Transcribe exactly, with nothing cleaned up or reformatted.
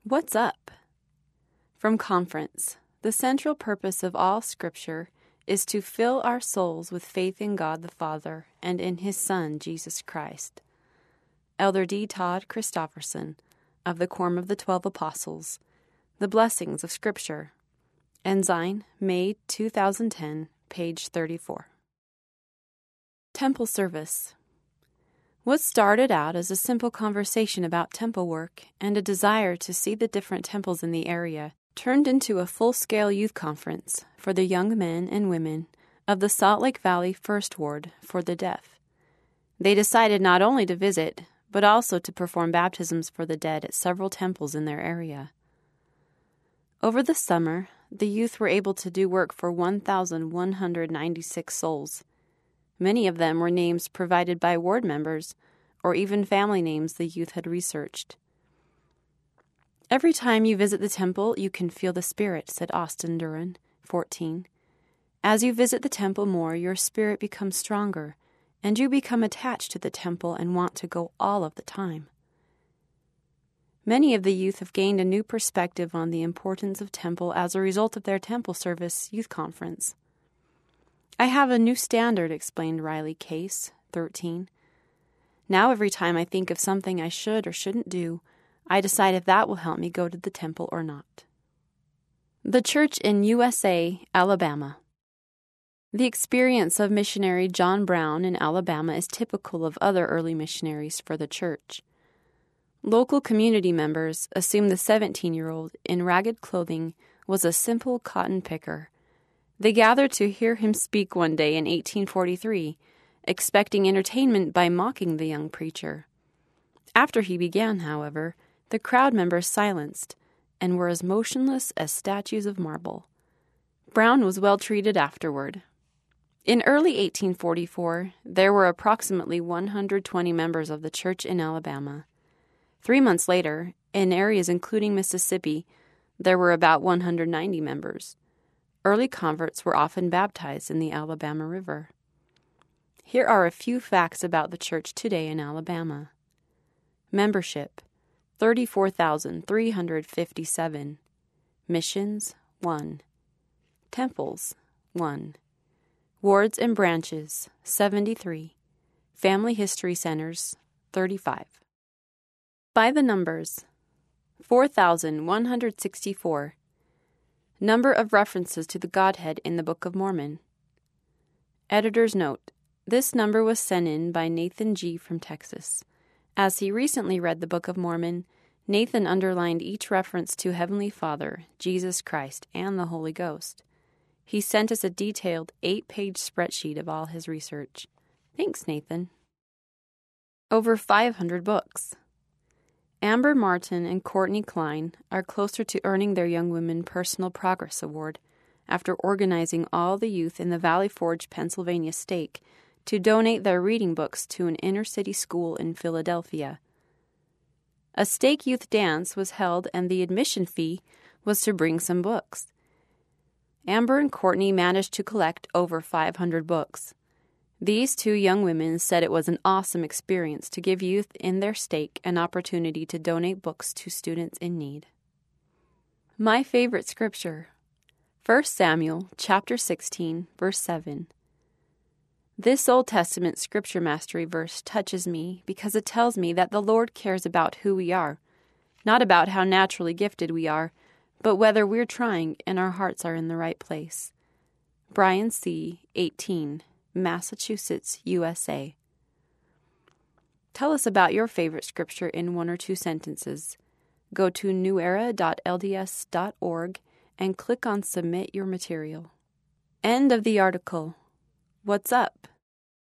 What's up? From Conference. The central purpose of all Scripture is to fill our souls with faith in God the Father and in His Son, Jesus Christ. Elder D. Todd Christofferson, of the Quorum of the Twelve Apostles, The Blessings of Scripture. Ensign, May two thousand ten, page thirty-four. Temple Service. What started out as a simple conversation about temple work and a desire to see the different temples in the area turned into a full-scale youth conference for the young men and women of the Salt Lake Valley First Ward for the Deaf. They decided not only to visit, but also to perform baptisms for the dead at several temples in their area. Over the summer, the youth were able to do work for one thousand one hundred ninety-six souls. Many of them were names provided by ward members or even family names the youth had researched. Every time you visit the temple, you can feel the Spirit, said Austin Duran, fourteen. As you visit the temple more, your spirit becomes stronger, and you become attached to the temple and want to go all of the time. Many of the youth have gained a new perspective on the importance of temple as a result of their Temple Service Youth Conference. I have a new standard, explained Riley Case, thirteen. Now every time I think of something I should or shouldn't do, I decide if that will help me go to the temple or not. The Church in U S A, Alabama. The experience of missionary John Brown in Alabama is typical of other early missionaries for the church. Local community members assumed the seventeen-year-old in ragged clothing was a simple cotton picker. They gathered to hear him speak one day in eighteen forty-three, expecting entertainment by mocking the young preacher. After he began, however, the crowd members silenced and were as motionless as statues of marble. Brown was well treated afterward. In early eighteen forty-four, there were approximately one hundred twenty members of the church in Alabama. Three months later, in areas including Mississippi, there were about one hundred ninety members. Early converts were often baptized in the Alabama River. Here are a few facts about the church today in Alabama. Membership, thirty-four thousand three hundred fifty-seven. Missions, one. Temples, one. Wards and branches, seventy-three. Family history centers, thirty-five. By the numbers, four thousand one hundred sixty-four. Number of references to the Godhead in the Book of Mormon. Editor's note: this number was sent in by Nathan G. from Texas. As he recently read the Book of Mormon, Nathan underlined each reference to Heavenly Father, Jesus Christ, and the Holy Ghost. He sent us a detailed eight-page spreadsheet of all his research. Thanks, Nathan. Over five hundred books. Amber Martin and Courtney Klein are closer to earning their Young Women Personal Progress Award after organizing all the youth in the Valley Forge, Pennsylvania stake to donate their reading books to an inner-city school in Philadelphia. A stake youth dance was held and the admission fee was to bring some books. Amber and Courtney managed to collect over five hundred books. These two young women said it was an awesome experience to give youth in their stake an opportunity to donate books to students in need. My favorite scripture, First Samuel chapter sixteen, verse seven. This Old Testament scripture mastery verse touches me because it tells me that the Lord cares about who we are, not about how naturally gifted we are, but whether we're trying and our hearts are in the right place. Brian C., eighteen. Massachusetts, U S A. Tell us about your favorite scripture in one or two sentences. Go to newera dot l d s dot org and click on Submit Your Material. End of the article. What's up?